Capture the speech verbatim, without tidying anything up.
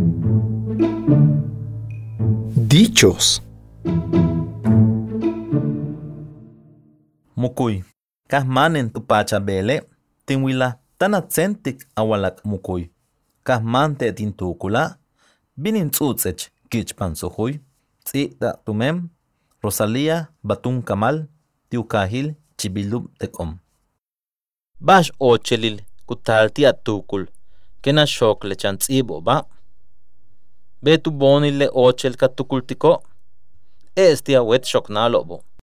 Dichos. Mukuy. Kahmanen tu pacha bele. Tinwila tanatsentik awalak mukuy. Kahmante tintukula. Binin tsutsech kichpan sohuy. Tzita tumem. Rosalía batun kamal. Tiukahil chibilub tekom. Bash ochelil kutalti atukul. Kena shokle chantsibo ba. Betu bonile ochel katukultiko. Estia wet shoknalobo.